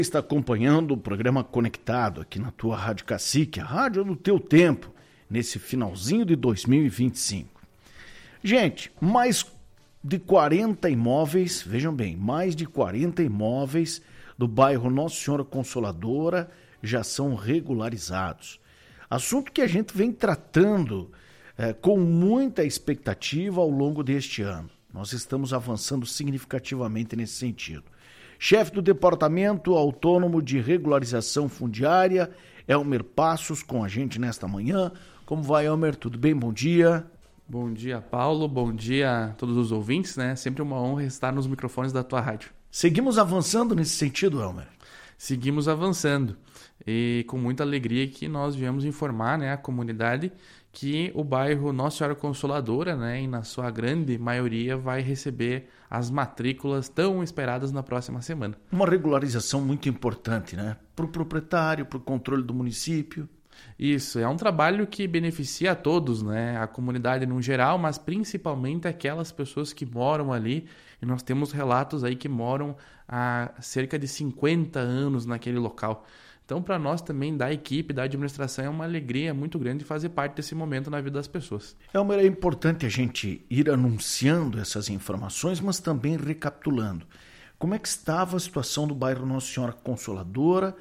Está acompanhando o programa Conectado aqui na tua Rádio Cacique, a rádio do teu tempo, nesse finalzinho de 2025. Gente, mais de 40 imóveis, vejam bem, mais de 40 imóveis do bairro Nossa Senhora Consoladora já são regularizados. Assunto que a gente vem tratando com muita expectativa ao longo deste ano. Nós estamos avançando significativamente nesse sentido. Chefe do Departamento Autônomo de Regularização Fundiária, Elmer Passos, com a gente nesta manhã. Como vai, Elmer? Tudo bem? Bom dia. Bom dia, Paulo. Bom dia a todos os ouvintes, né? Sempre uma honra estar nos microfones da tua rádio. Seguimos avançando nesse sentido, Elmer? Seguimos avançando. E com muita alegria que nós viemos informar, né, a comunidade que o bairro Nossa Senhora Consoladora, né, e na sua grande maioria, vai receber as matrículas tão esperadas na próxima semana. Uma regularização muito importante, né? Para o proprietário, para o controle do município. Isso, é um trabalho que beneficia a todos, né? A comunidade no geral, mas principalmente aquelas pessoas que moram ali. E nós temos relatos aí que moram há cerca de 50 anos naquele local. Então, para nós também, da equipe, da administração, é uma alegria muito grande fazer parte desse momento na vida das pessoas. É importante a gente ir anunciando essas informações, mas também recapitulando. Como é que estava a situação do bairro Nossa Senhora Consoladora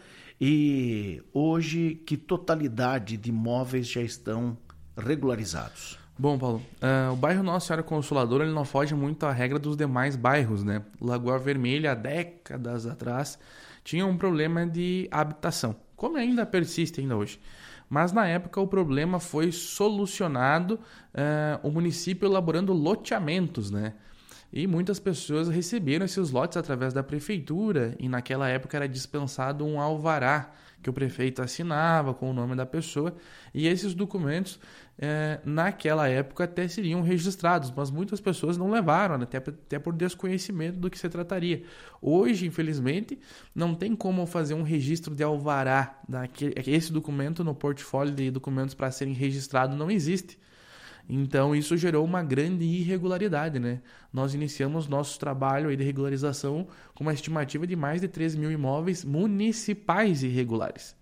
e hoje que totalidade de imóveis já estão regularizados? Bom, Paulo, o bairro Nossa Senhora Consoladora ele não foge muito à regra dos demais bairros, né? Lagoa Vermelha, há décadas atrás, tinha um problema de habitação, como ainda persiste ainda hoje. Mas na época o problema foi solucionado, o município elaborando loteamentos, né? E muitas pessoas receberam esses lotes através da prefeitura e naquela época era dispensado um alvará que o prefeito assinava com o nome da pessoa e esses documentos naquela época até seriam registrados, mas muitas pessoas não levaram, né? até por desconhecimento do que se trataria. Hoje, infelizmente, não tem como fazer um registro de alvará, esse documento no portfólio de documentos para serem registrados não existe. Então, isso gerou uma grande irregularidade, né? Nós iniciamos nosso trabalho aí de regularização com uma estimativa de mais de 3 mil imóveis municipais irregulares.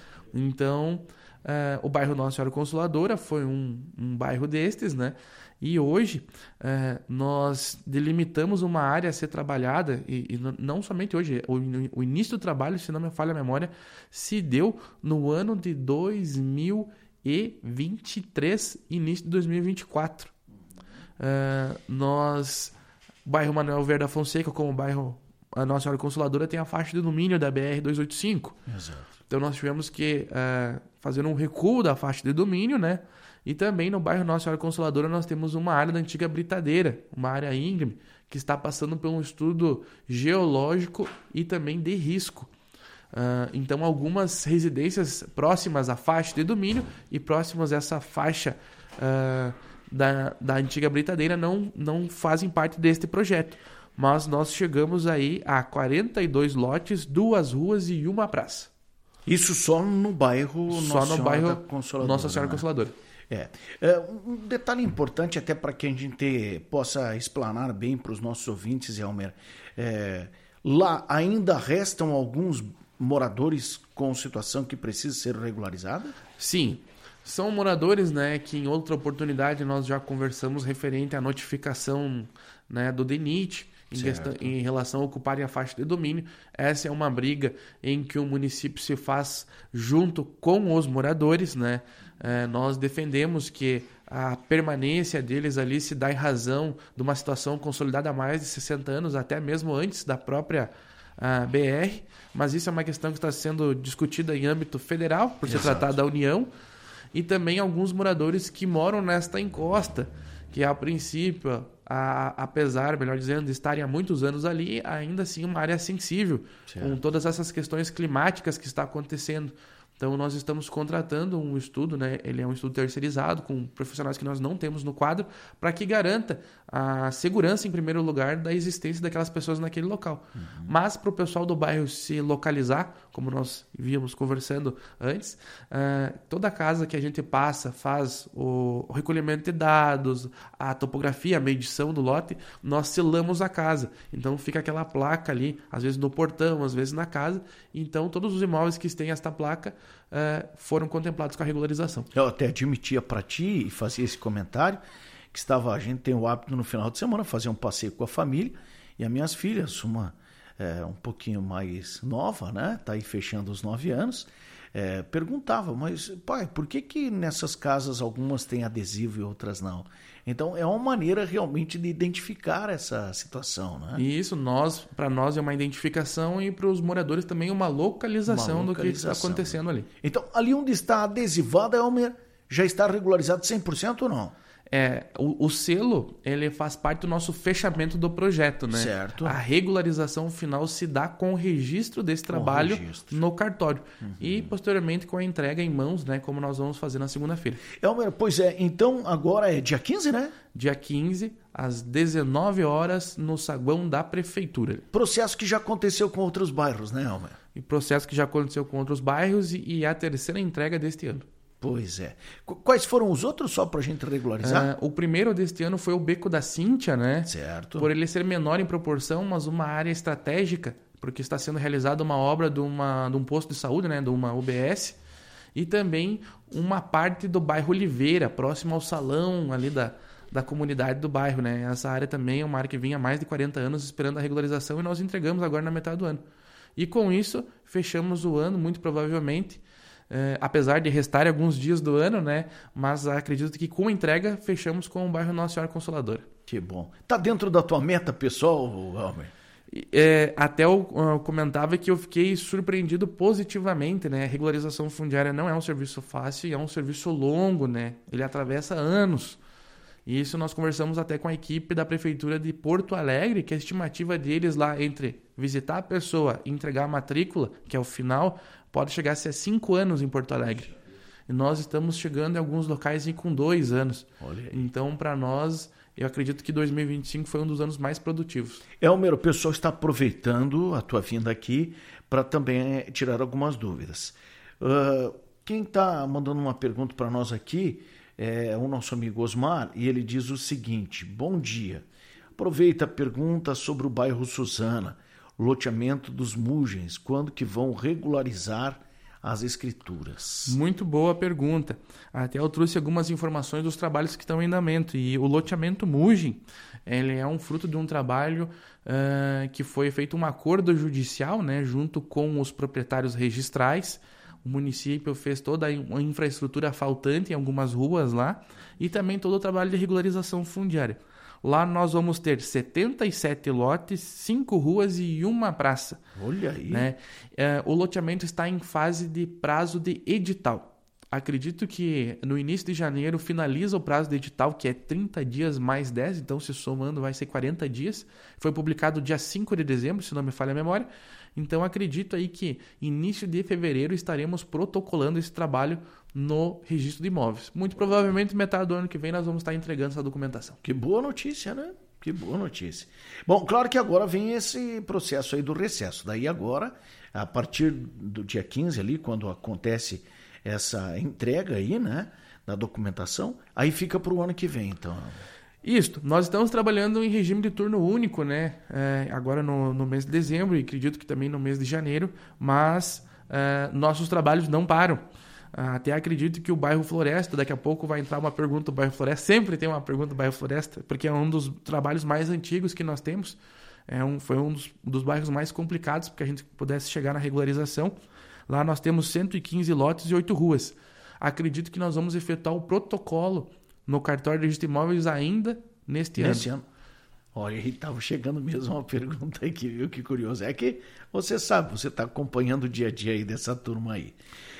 Então, o bairro Nossa Senhora Consoladora foi um bairro destes, né? E hoje, nós delimitamos uma área a ser trabalhada, e não somente hoje, o início do trabalho, se não me falha a memória, se deu no ano de 2023, início de 2024. O bairro Manuel Vieira da Fonseca, como o bairro a Nossa Senhora Consoladora, tem a faixa de domínio da BR-285. Exato. Então nós tivemos que fazer um recuo da faixa de domínio, né? E também no bairro Nossa Senhora Consoladora nós temos uma área da antiga britadeira, uma área íngreme, que está passando por um estudo geológico e também de risco. Então algumas residências próximas à faixa de domínio e próximas a essa faixa da antiga britadeira não fazem parte deste projeto. Mas nós chegamos aí a 42 lotes, 2 ruas e 1 praça. Isso só no bairro Nossa Senhora Consoladora. Um detalhe importante até para que a gente possa explanar bem para os nossos ouvintes, Elmer. Lá ainda restam alguns moradores com situação que precisa ser regularizada? Sim, são moradores, né, que em outra oportunidade nós já conversamos referente à notificação, né, do DENIT em relação a ocuparem a faixa de domínio. Essa é uma briga em que o município se faz junto com os moradores, né? Nós defendemos que a permanência deles ali se dá em razão de uma situação consolidada há mais de 60 anos, até mesmo antes da própria BR, mas isso é uma questão que está sendo discutida em âmbito federal, por se tratar da União, e também alguns moradores que moram nesta encosta, que a princípio, apesar, melhor dizendo, de estarem há muitos anos ali, ainda assim uma área sensível, com todas essas questões climáticas que está acontecendo. Então, nós estamos contratando um estudo, né? Ele é um estudo terceirizado, com profissionais que nós não temos no quadro, para que garanta a segurança, em primeiro lugar, da existência daquelas pessoas naquele local. Mas, para o pessoal do bairro se localizar, como nós víamos conversando antes, toda casa que a gente passa, faz o recolhimento de dados, a topografia, a medição do lote, nós selamos a casa. Então, fica aquela placa ali, às vezes no portão, às vezes na casa. Então, todos os imóveis que têm esta placa foram contemplados com a regularização. Eu até admitia para ti e fazia esse comentário que a gente tem o hábito no final de semana fazer um passeio com a família e as minhas filhas, uma um pouquinho mais nova, né? Tá aí fechando os 9 anos, perguntava, mas pai, por que nessas casas algumas têm adesivo e outras não? Então é uma maneira realmente de identificar essa situação, né? E isso, para nós é uma identificação e para os moradores também uma localização do que está acontecendo ali. Então, ali onde está adesivada, Elmer, já está regularizado 100% ou não? O selo, ele faz parte do nosso fechamento do projeto, né? Certo. A regularização final se dá com o registro desse trabalho no cartório. E, posteriormente, com a entrega em mãos, né? Como nós vamos fazer na segunda-feira. Elmer, pois então agora é dia 15, né? Dia 15, às 19 horas, no saguão da prefeitura. Processo que já aconteceu com outros bairros, né, Elmer? E processo que já aconteceu com outros bairros e é a terceira entrega deste ano. Pois é. Quais foram os outros, só para a gente regularizar? O primeiro deste ano foi o Beco da Cíntia, né? Certo. Por ele ser menor em proporção, mas uma área estratégica, porque está sendo realizada uma obra de um posto de saúde, né? De uma UBS. E também uma parte do bairro Oliveira, próximo ao salão ali da comunidade do bairro, né? Essa área também é uma área que vinha há mais de 40 anos esperando a regularização e nós entregamos agora na metade do ano. E com isso, fechamos o ano, muito provavelmente, apesar de restar alguns dias do ano, né? Mas acredito que com a entrega fechamos com o bairro Nossa Senhora Consoladora. Que bom. Tá dentro da tua meta pessoal, Elmer? Até eu comentava que eu fiquei surpreendido positivamente, né? A regularização fundiária não é um serviço fácil, é um serviço longo, né? Ele atravessa anos. E isso nós conversamos até com a equipe da Prefeitura de Porto Alegre, que a estimativa deles lá entre visitar a pessoa e entregar a matrícula, que é o final, pode chegar a ser 5 anos em Porto Alegre. E nós estamos chegando em alguns locais com 2 anos. Olha aí. Então, para nós, eu acredito que 2025 foi um dos anos mais produtivos. Elmer, o pessoal está aproveitando a tua vinda aqui para também tirar algumas dúvidas. Quem está mandando uma pergunta para nós aqui é o nosso amigo Osmar, e ele diz o seguinte: bom dia, aproveita a pergunta sobre o bairro Suzana, loteamento dos Mugens, quando que vão regularizar as escrituras? Muito boa pergunta. Até eu trouxe algumas informações dos trabalhos que estão em andamento, e o loteamento Mugen, ele é um fruto de um trabalho que foi feito um acordo judicial, né, junto com os proprietários registrais. O município fez toda a infraestrutura faltante em algumas ruas lá e também todo o trabalho de regularização fundiária. Lá nós vamos ter 77 lotes, 5 ruas e 1 praça. Olha aí. Né? O loteamento está em fase de prazo de edital. Acredito que no início de janeiro finaliza o prazo de edital, que é 30 dias mais 10, então se somando vai ser 40 dias. Foi publicado dia 5 de dezembro, se não me falha a memória. Então acredito aí que início de fevereiro estaremos protocolando esse trabalho no registro de imóveis. Muito provavelmente metade do ano que vem nós vamos estar entregando essa documentação. Que boa notícia, né? Que boa notícia. Bom, claro que agora vem esse processo aí do recesso. Daí agora, a partir do dia 15 ali, quando acontece essa entrega aí, né, da documentação, aí fica para o ano que vem, então. Isso, nós estamos trabalhando em regime de turno único, né? Agora no mês de dezembro e acredito que também no mês de janeiro, mas nossos trabalhos não param. Até acredito que o bairro Floresta, daqui a pouco vai entrar uma pergunta do bairro Floresta, sempre tem uma pergunta do bairro Floresta, porque é um dos trabalhos mais antigos que nós temos, foi um dos bairros mais complicados para que a gente pudesse chegar na regularização. Lá nós temos 115 lotes e 8 ruas. Acredito que nós vamos efetuar o protocolo no cartório de registro de imóveis ainda neste ano. Olha, aí estava chegando mesmo uma pergunta aqui, viu? Que curioso. É que você sabe, você está acompanhando o dia a dia aí dessa turma aí.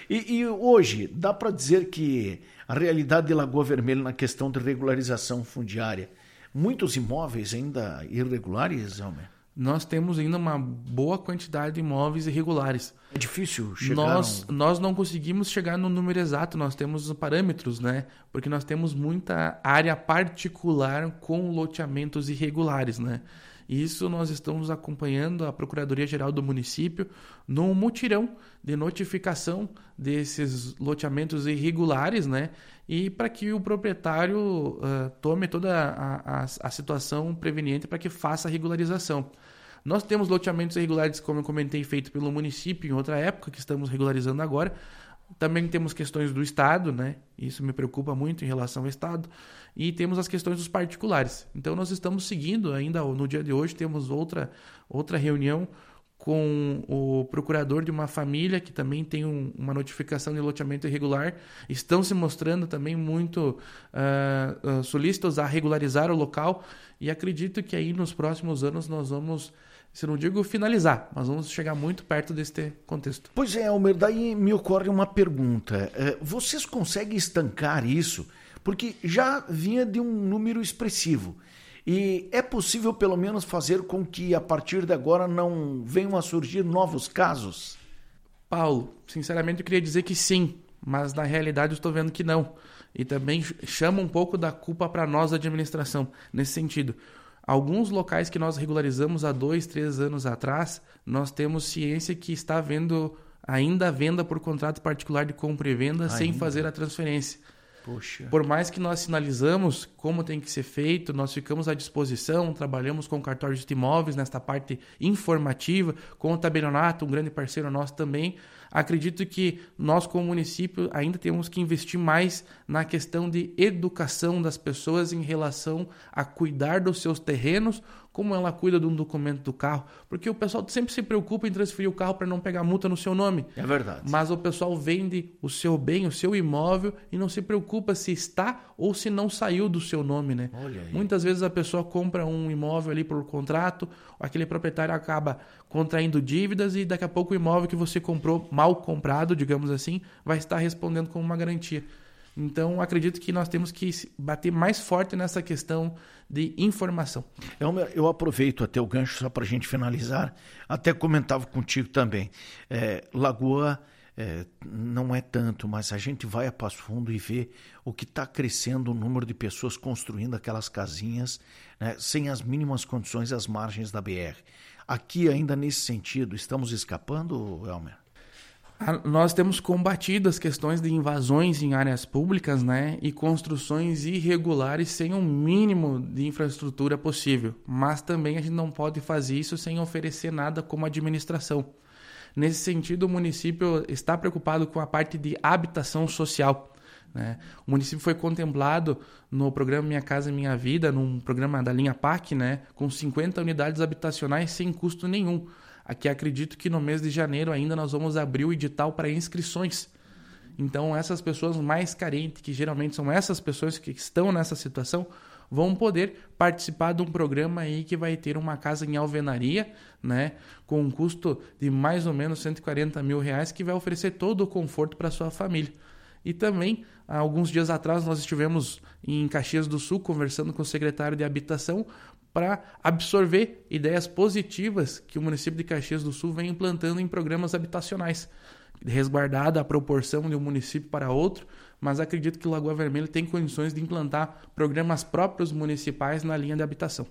E hoje, dá para dizer que a realidade de Lagoa Vermelha na questão de regularização fundiária, muitos imóveis ainda irregulares, Elmer? nós temos ainda uma boa quantidade de imóveis irregulares. É difícil chegar... Nós não conseguimos chegar no número exato, nós temos parâmetros, né? Porque nós temos muita área particular com loteamentos irregulares, né? Isso nós estamos acompanhando a Procuradoria-Geral do município num mutirão de notificação desses loteamentos irregulares, né? E para que o proprietário tome toda a situação preveniente para que faça a regularização. Nós temos loteamentos irregulares, como eu comentei, feito pelo município em outra época, que estamos regularizando agora. Também temos questões do Estado, né? Isso me preocupa muito em relação ao Estado. E temos as questões dos particulares. Então, nós estamos seguindo ainda, no dia de hoje, temos outra reunião com o procurador de uma família que também tem uma notificação de loteamento irregular. Estão se mostrando também muito solícitos a regularizar o local. E acredito que aí nos próximos anos nós vamos... Se não digo finalizar, mas vamos chegar muito perto deste contexto. Pois é, Elmer, daí me ocorre uma pergunta. Vocês conseguem estancar isso? Porque já vinha de um número expressivo. E é possível, pelo menos, fazer com que, a partir de agora, não venham a surgir novos casos? Paulo, sinceramente, eu queria dizer que sim, mas na realidade eu estou vendo que não. E também chama um pouco da culpa para nós da administração, nesse sentido. Alguns locais que nós regularizamos há 2, 3 anos atrás, nós temos ciência que está havendo ainda a venda por contrato particular de compra e venda sem fazer a transferência. Poxa. Por mais que nós sinalizamos como tem que ser feito, nós ficamos à disposição, trabalhamos com o cartório de imóveis nesta parte informativa, com o Tabelionato, um grande parceiro nosso também. Acredito que nós, como município, ainda temos que investir mais na questão de educação das pessoas em relação a cuidar dos seus terrenos, como ela cuida de um documento do carro. Porque o pessoal sempre se preocupa em transferir o carro para não pegar multa no seu nome. É verdade. Mas o pessoal vende o seu bem, o seu imóvel, e não se preocupa se está ou se não saiu do seu nome, né? Olha aí. Muitas vezes a pessoa compra um imóvel ali por contrato, aquele proprietário acaba contraindo dívidas e daqui a pouco o imóvel que você comprou, mal comprado, digamos assim, vai estar respondendo como uma garantia. Então, acredito que nós temos que bater mais forte nessa questão de informação. Eu aproveito até o gancho só para a gente finalizar, até comentava contigo também. Lagoa não é tanto, mas a gente vai a Passo Fundo e vê o que está crescendo o número de pessoas construindo aquelas casinhas, né, sem as mínimas condições às margens da BR. Aqui, ainda nesse sentido, estamos escapando, Elmer? Nós temos combatido as questões de invasões em áreas públicas, né, e construções irregulares sem um mínimo de infraestrutura possível. Mas também a gente não pode fazer isso sem oferecer nada como administração. Nesse sentido, o município está preocupado com a parte de habitação social, né? O município foi contemplado no programa Minha Casa Minha Vida, num programa da linha PAC, né, com 50 unidades habitacionais sem custo nenhum. Aqui acredito que no mês de janeiro ainda nós vamos abrir o edital para inscrições. Então essas pessoas mais carentes, que geralmente são essas pessoas que estão nessa situação, vão poder participar de um programa aí que vai ter uma casa em alvenaria, né, com um custo de mais ou menos R$140 mil, que vai oferecer todo o conforto para a sua família. E também, há alguns dias atrás, nós estivemos em Caxias do Sul conversando com o secretário de Habitação para absorver ideias positivas que o município de Caxias do Sul vem implantando em programas habitacionais, resguardada a proporção de um município para outro, mas acredito que Lagoa Vermelha tem condições de implantar programas próprios municipais na linha de habitação.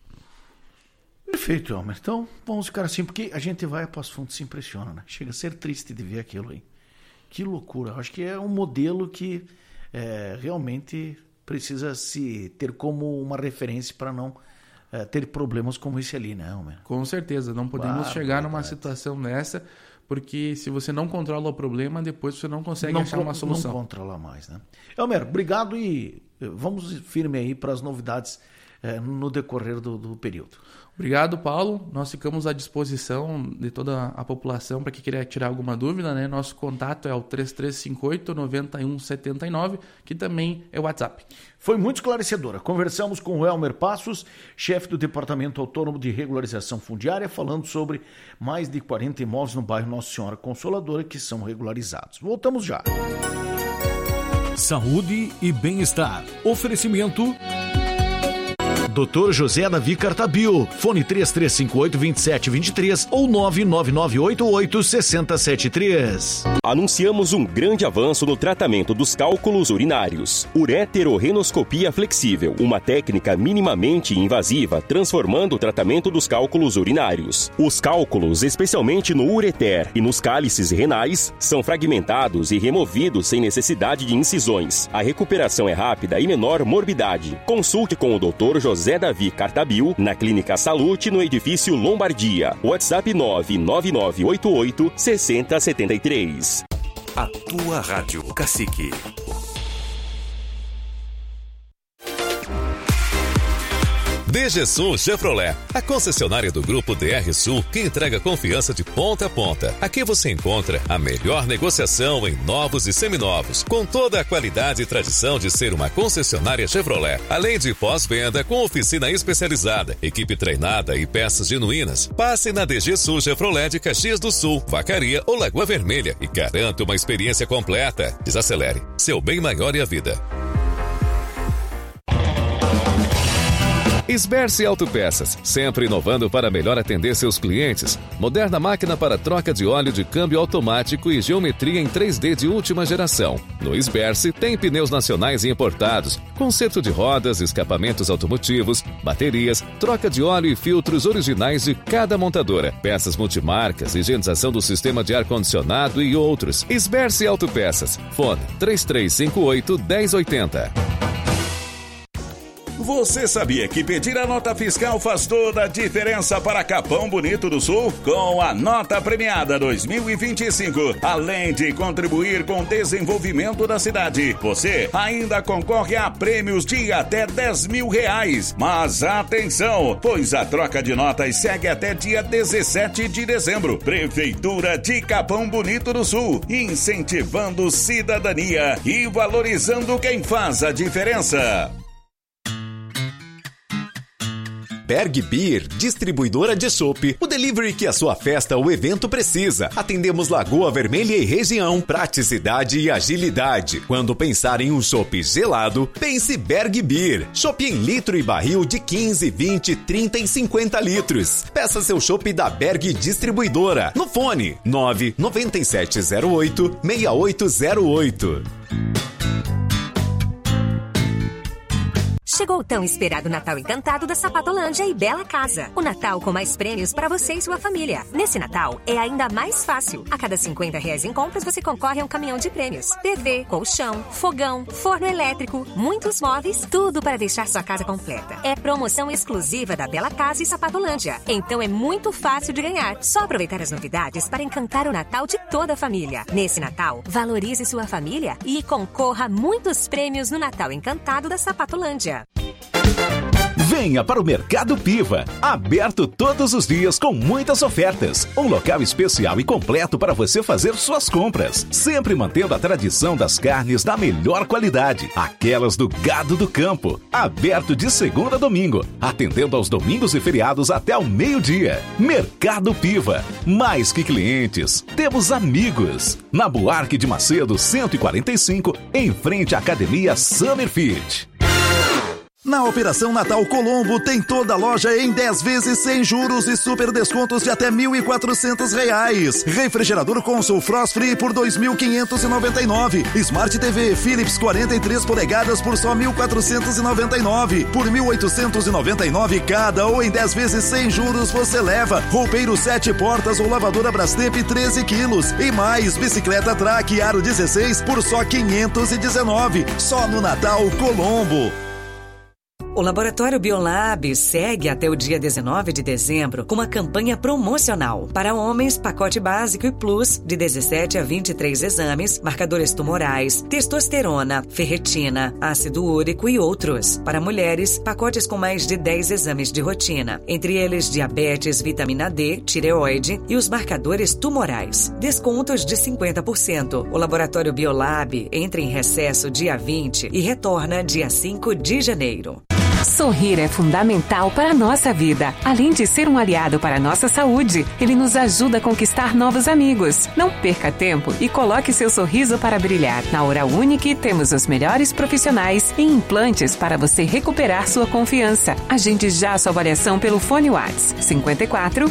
Perfeito, Elmer. Então, vamos ficar assim, porque a gente vai a Passo Fundo e se impressiona, né? Chega a ser triste de ver aquilo aí. Que loucura. Acho que é um modelo que realmente precisa se ter como uma referência para não ter problemas como esse ali, né, Elmer? Com certeza. Não podemos chegar numa situação dessa, porque se você não controla o problema, depois você não consegue achar uma solução. Não controla mais, né? Elmer, obrigado e vamos firme aí para as novidades no decorrer do período. Obrigado, Paulo. Nós ficamos à disposição de toda a população para quem queira tirar alguma dúvida, né? Nosso contato é o 3358-9179, que também é o WhatsApp. Foi muito esclarecedora. Conversamos com o Elmer Passos, chefe do Departamento Autônomo de Regularização Fundiária, falando sobre mais de 40 imóveis no bairro Nossa Senhora Consoladora que são regularizados. Voltamos já. Saúde e bem-estar. Oferecimento Dr. José Davi Cartabio. Fone 3358-2723 ou 99988-6073. Anunciamos um grande avanço no tratamento dos cálculos urinários. Ureterorrenoscopia flexível, uma técnica minimamente invasiva, transformando o tratamento dos cálculos urinários. Os cálculos, especialmente no ureter e nos cálices renais, são fragmentados e removidos sem necessidade de incisões. A recuperação é rápida e menor morbidade. Consulte com o Dr. José Davi Cartabio na Clínica Salute, no edifício Lombardia. WhatsApp 99988-6073. A tua Rádio Cacique. DG Sul Chevrolet, a concessionária do Grupo DR Sul que entrega confiança de ponta a ponta. Aqui você encontra a melhor negociação em novos e seminovos, com toda a qualidade e tradição de ser uma concessionária Chevrolet. Além de pós-venda com oficina especializada, equipe treinada e peças genuínas. Passe na DG Sul Chevrolet de Caxias do Sul, Vacaria ou Lagoa Vermelha e garanta uma experiência completa. Desacelere, seu bem maior é a vida. Esberce Autopeças, sempre inovando para melhor atender seus clientes. Moderna máquina para troca de óleo de câmbio automático e geometria em 3D de última geração. No Esberce tem pneus nacionais e importados, conserto de rodas, escapamentos automotivos, baterias, troca de óleo e filtros originais de cada montadora, peças multimarcas, higienização do sistema de ar-condicionado e outros. Esberce Autopeças. Fone 3358-1080. Você sabia que pedir a nota fiscal faz toda a diferença para Capão Bonito do Sul? Com a Nota Premiada 2025, além de contribuir com o desenvolvimento da cidade, você ainda concorre a prêmios de até R$10.000. Mas atenção, pois a troca de notas segue até dia 17 de dezembro. Prefeitura de Capão Bonito do Sul, incentivando cidadania e valorizando quem faz a diferença. Berg Beer, distribuidora de chopp, o delivery que a sua festa ou evento precisa. Atendemos Lagoa Vermelha e região, praticidade e agilidade. Quando pensar em um chopp gelado, pense Berg Beer. Chopp em litro e barril de 15, 20, 30 e 50 litros. Peça seu chopp da Berg Distribuidora no fone 99708-6808. Chegou o tão esperado Natal Encantado da Sapatolândia e Bela Casa. O Natal com mais prêmios para você e sua família. Nesse Natal é ainda mais fácil. A cada R$50 em compras você concorre a um caminhão de prêmios. TV, colchão, fogão, forno elétrico, muitos móveis, tudo para deixar sua casa completa. É promoção exclusiva da Bela Casa e Sapatolândia. Então é muito fácil de ganhar. Só aproveitar as novidades para encantar o Natal de toda a família. Nesse Natal, valorize sua família e concorra a muitos prêmios no Natal Encantado da Sapatolândia. Venha para o Mercado Piva, aberto todos os dias com muitas ofertas. Um local especial e completo para você fazer suas compras, sempre mantendo a tradição das carnes da melhor qualidade, aquelas do gado do campo. Aberto de segunda a domingo, atendendo aos domingos e feriados até ao meio-dia. Mercado Piva, mais que clientes, temos amigos. Na Buarque de Macedo 145, em frente à Academia Summer Fit. Na Operação Natal Colombo tem toda a loja em 10 vezes sem juros e super descontos de até R$1.400. Refrigerador Consul Frost Free por R$2.599. Smart TV Philips 43 polegadas por só R$1.499. Por R$1.899 cada ou em 10 vezes sem juros você leva roupeiro 7 portas ou lavadora Brastemp 13 quilos. E mais bicicleta Track Aro 16 por só R$519. Só no Natal Colombo. O Laboratório Biolab segue até o dia 19 de dezembro com uma campanha promocional. Para homens, pacote básico e plus de 17 a 23 exames, marcadores tumorais, testosterona, ferritina, ácido úrico e outros. Para mulheres, pacotes com mais de 10 exames de rotina, entre eles diabetes, vitamina D, tireoide e os marcadores tumorais. Descontos de 50%. O Laboratório Biolab entra em recesso dia 20 e retorna dia 5 de janeiro. Sorrir é fundamental para a nossa vida. Além de ser um aliado para a nossa saúde, ele nos ajuda a conquistar novos amigos. Não perca tempo e coloque seu sorriso para brilhar. Na Oral Unique temos os melhores profissionais e implantes para você recuperar sua confiança. Agende já sua avaliação pelo fone WhatsApp 54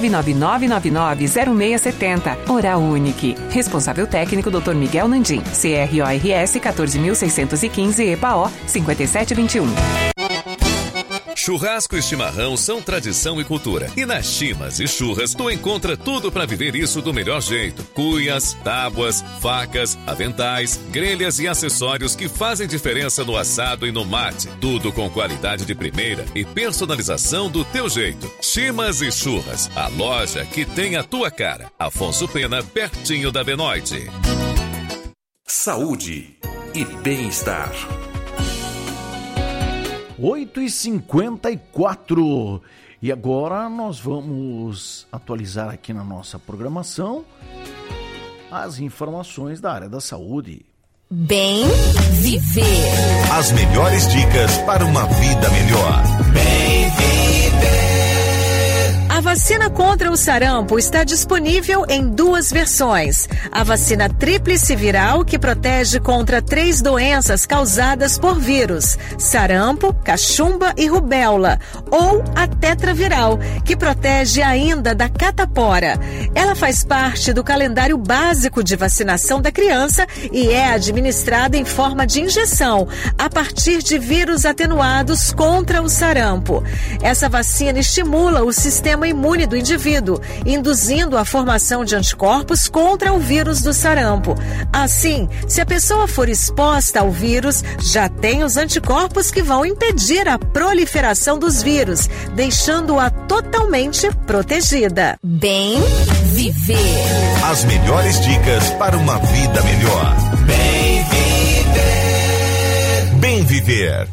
999990670. Oral Unique. Responsável técnico Dr. Miguel Nandim. CRORS 14615 EPAO 5721. Churrasco e chimarrão são tradição e cultura. E nas Chimas e Churras, tu encontra tudo para viver isso do melhor jeito. Cuias, tábuas, facas, aventais, grelhas e acessórios que fazem diferença no assado e no mate. Tudo com qualidade de primeira e personalização do teu jeito. Chimas e Churras, a loja que tem a tua cara. Afonso Pena, pertinho da Benoite. Saúde e bem-estar. 8h54. E agora nós vamos atualizar aqui na nossa programação as informações da área da saúde. Bem Viver. As melhores dicas para uma vida melhor. Bem Viver. A vacina contra o sarampo está disponível em 2 versões. A vacina tríplice viral, que protege contra 3 doenças causadas por vírus: sarampo, cachumba e rubéola. Ou a tetraviral, que protege ainda da catapora. Ela faz parte do calendário básico de vacinação da criança e é administrada em forma de injeção, a partir de vírus atenuados contra o sarampo. Essa vacina estimula o sistema imune do indivíduo, induzindo a formação de anticorpos contra o vírus do sarampo. Assim, se a pessoa for exposta ao vírus, já tem os anticorpos que vão impedir a proliferação dos vírus, deixando-a totalmente protegida. Bem Viver. As melhores dicas para uma vida melhor. Bem Viver. Bem Viver.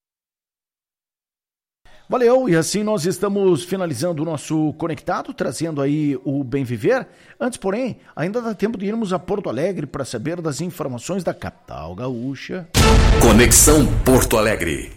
Valeu, e assim nós estamos finalizando o nosso Conectado, trazendo aí o Bem Viver. Antes, porém, ainda dá tempo de irmos a Porto Alegre para saber das informações da capital gaúcha. Conexão Porto Alegre.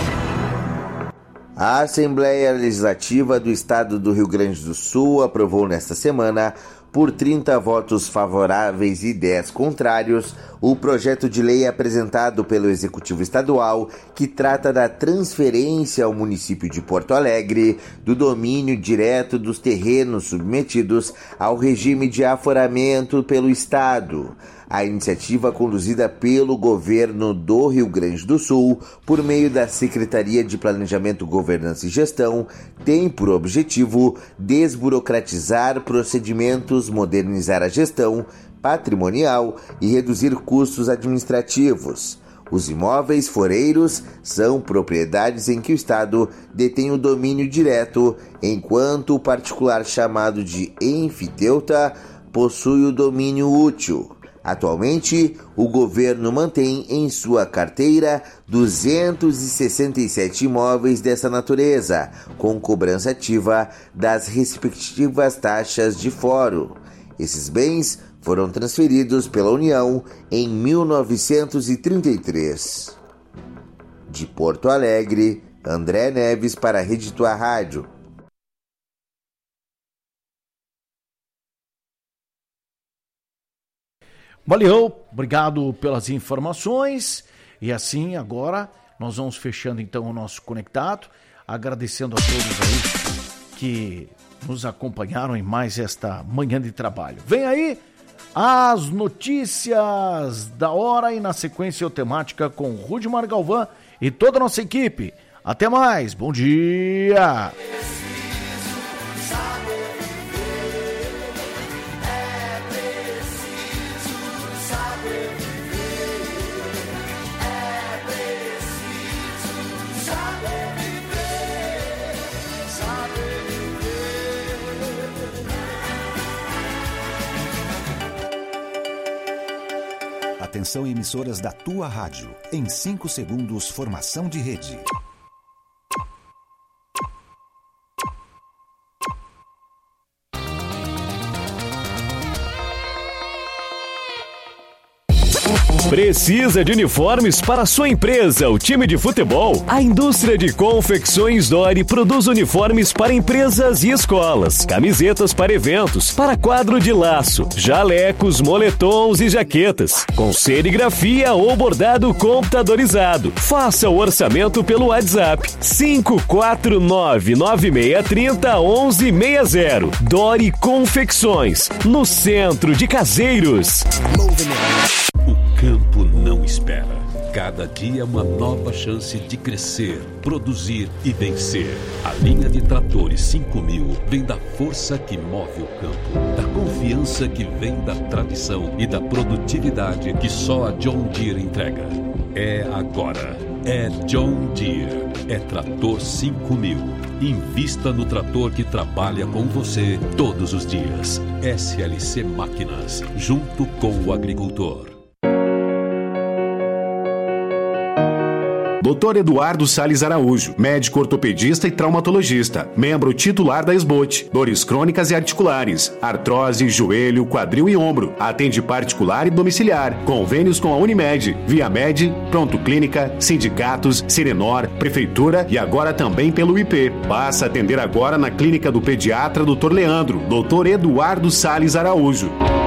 A Assembleia Legislativa do Estado do Rio Grande do Sul aprovou nesta semana, por 30 votos favoráveis e 10 contrários, o projeto de lei apresentado pelo Executivo Estadual, que trata da transferência ao município de Porto Alegre do domínio direto dos terrenos submetidos ao regime de aforamento pelo Estado. A iniciativa, conduzida pelo governo do Rio Grande do Sul, por meio da Secretaria de Planejamento, Governança e Gestão, tem por objetivo desburocratizar procedimentos, modernizar a gestão patrimonial e reduzir custos administrativos. Os imóveis foreiros são propriedades em que o Estado detém o domínio direto, enquanto o particular chamado de enfiteuta possui o domínio útil. Atualmente, o governo mantém em sua carteira 267 imóveis dessa natureza, com cobrança ativa das respectivas taxas de foro. Esses bens foram transferidos pela União em 1933. De Porto Alegre, André Neves para a Rede Tua Rádio. Valeu, obrigado pelas informações. E assim, agora, nós vamos fechando então o nosso Conectado, agradecendo a todos aí que nos acompanharam em mais esta manhã de trabalho. Vem aí as notícias da hora e na sequência temática com Rudimar Galvão e toda a nossa equipe. Até mais, bom dia! Atenção, emissoras da Tua Rádio. Em 5 segundos, formação de rede. Precisa de uniformes para sua empresa, o time de futebol? A indústria de confecções Dori produz uniformes para empresas e escolas, camisetas para eventos, para quadro de laço, jalecos, moletons e jaquetas, com serigrafia ou bordado computadorizado. Faça o orçamento pelo WhatsApp 549-9630-1160. Dori Confecções, no centro de Caseiros. O campo não espera. Cada dia é uma nova chance de crescer, produzir e vencer. A linha de tratores 5000 vem da força que move o campo, da confiança que vem da tradição e da produtividade que só a John Deere entrega. É agora. É John Deere. É Trator 5000. Invista no trator que trabalha com você todos os dias. SLC Máquinas, junto com o agricultor. Dr. Eduardo Salles Araújo, médico ortopedista e traumatologista, membro titular da SBOT, dores crônicas e articulares, artrose, joelho, quadril e ombro, atende particular e domiciliar, convênios com a Unimed, Viamed, Pronto Clínica, sindicatos, Sirenor, Prefeitura e agora também pelo IP. Passa a atender agora na clínica do pediatra Dr. Leandro, Dr. Eduardo Salles Araújo.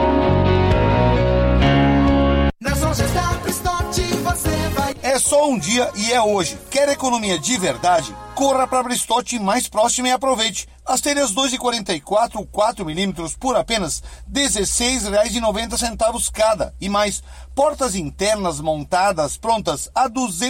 É só um dia e é hoje. Quer economia de verdade? Corra para a Bristotti mais próxima e aproveite. As telhas 2,44 4mm por apenas R$ 16,90 cada. E mais, portas internas montadas prontas a R$ 200.